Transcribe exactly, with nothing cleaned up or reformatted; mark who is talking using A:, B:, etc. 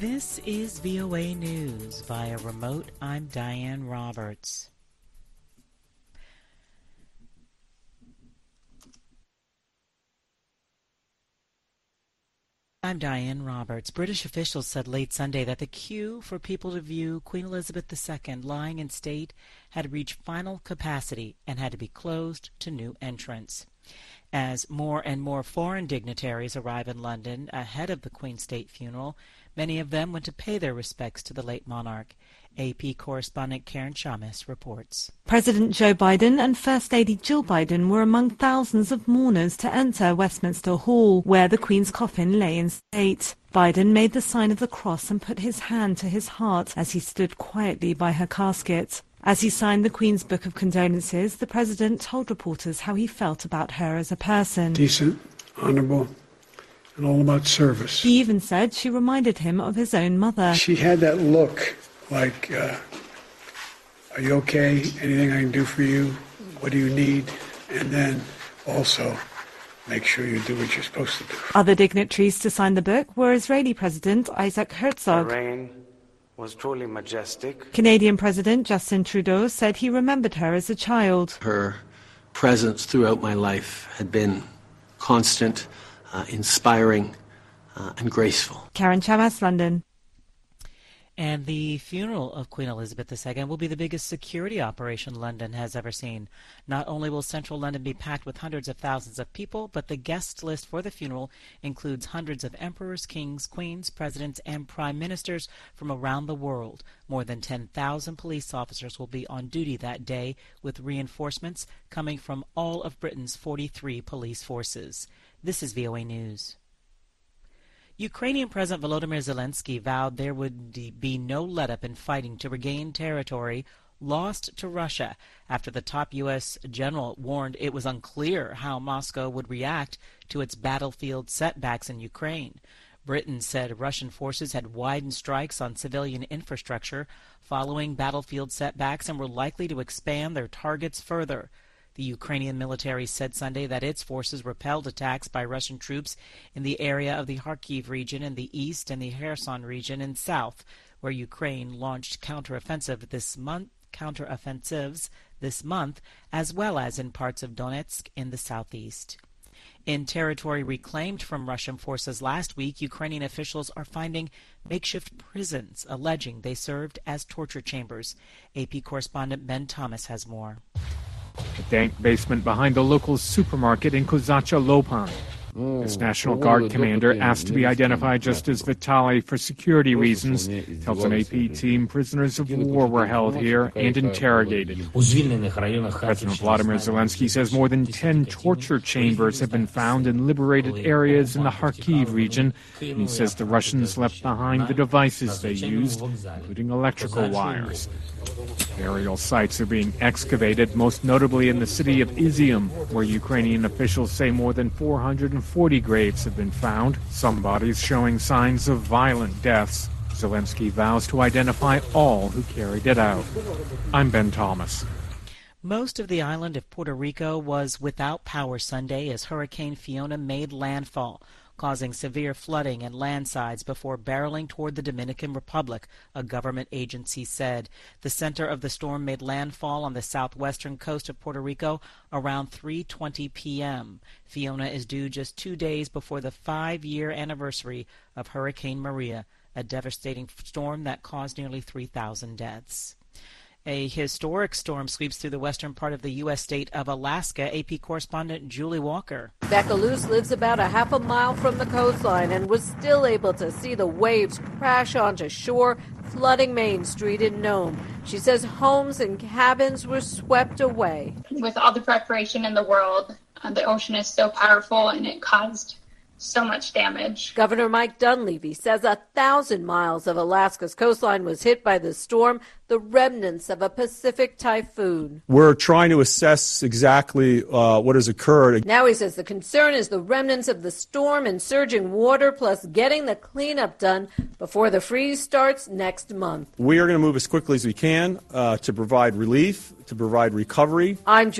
A: This is V O A News. Via remote, I'm Diane Roberts. I'm Diane Roberts. British officials said late Sunday that the queue for people to view Queen Elizabeth the Second lying in state had reached final capacity and had to be closed to new entrants. As more and more foreign dignitaries arrive in London ahead of the Queen's state funeral, many of them went to pay their respects to the late monarch. A P correspondent Karen Chamis reports.
B: President Joe Biden and First Lady Jill Biden were among thousands of mourners to enter Westminster Hall, where the Queen's coffin lay in state. Biden made the sign of the cross and put his hand to his heart as he stood quietly by her casket. As he signed the Queen's Book of Condolences, the President told reporters how he felt about her as a person.
C: Decent, honorable, and all about service.
B: He even said she reminded him of his own mother.
C: She had that look like, uh, are you okay? Anything I can do for you? What do you need? And then also make sure you do what you're supposed to do.
B: Other dignitaries to sign the book were Israeli President Isaac Herzog.
D: Her reign was truly majestic.
B: Canadian President Justin Trudeau said he remembered her as a child.
E: Her presence throughout my life had been constant, uh, inspiring, uh, and graceful.
B: Karen Chamas, London.
A: And the funeral of Queen Elizabeth the Second will be the biggest security operation London has ever seen. Not only will central London be packed with hundreds of thousands of people, but the guest list for the funeral includes hundreds of emperors, kings, queens, presidents, and prime ministers from around the world. More than ten thousand police officers will be on duty that day, with reinforcements coming from all of Britain's forty-three police forces. This is V O A News. Ukrainian President Volodymyr Zelensky vowed there would be no let-up in fighting to regain territory lost to Russia after the top U S general warned it was unclear how Moscow would react to its battlefield setbacks in Ukraine. Britain said Russian forces had widened strikes on civilian infrastructure following battlefield setbacks and were likely to expand their targets further. The Ukrainian military said Sunday that its forces repelled attacks by Russian troops in the area of the Kharkiv region in the east and the Kherson region in south, where Ukraine launched counteroffensive this month, counteroffensives this month, as well as in parts of Donetsk in the southeast. In territory reclaimed from Russian forces last week, Ukrainian officials are finding makeshift prisons, alleging they served as torture chambers. A P correspondent Ben Thomas has more.
F: A dank basement behind the local supermarket in Kozacha Lopan. This National Guard commander, asked to be identified just as Vitali for security reasons, tells an A P team prisoners of war were held here and interrogated. President Vladimir Zelensky says more than ten torture chambers have been found in liberated areas in the Kharkiv region, and he says the Russians left behind the devices they used, including electrical wires. Burial sites are being excavated, most notably in the city of Izium, where Ukrainian officials say more than four hundred forty graves have been found, some bodies showing signs of violent deaths. Zelensky vows to identify all who carried it out. I'm Ben Thomas.
A: Most of the island of Puerto Rico was without power Sunday as Hurricane Fiona made landfall, causing severe flooding and landslides before barreling toward the Dominican Republic, a government agency said. The center of the storm made landfall on the southwestern coast of Puerto Rico around three twenty p.m. Fiona is due just two days before the five-year anniversary of Hurricane Maria, a devastating storm that caused nearly three thousand deaths. A historic storm sweeps through the western part of the U S state of Alaska. A P correspondent Julie Walker.
G: Becca Luce lives about a half a mile from the coastline and was still able to see the waves crash onto shore, flooding Main Street in Nome. She says homes and cabins were swept away.
H: With all the preparation in the world, uh, the ocean is so powerful and it caused so much damage.
G: Governor Mike Dunleavy says a thousand miles of Alaska's coastline was hit by the storm, the remnants of a Pacific typhoon.
I: We're trying to assess exactly uh, what has occurred.
G: Now he says the concern is the remnants of the storm and surging water, plus getting the cleanup done before the freeze starts next month.
I: We are going to move as quickly as we can uh, to provide relief, to provide recovery.
G: I'm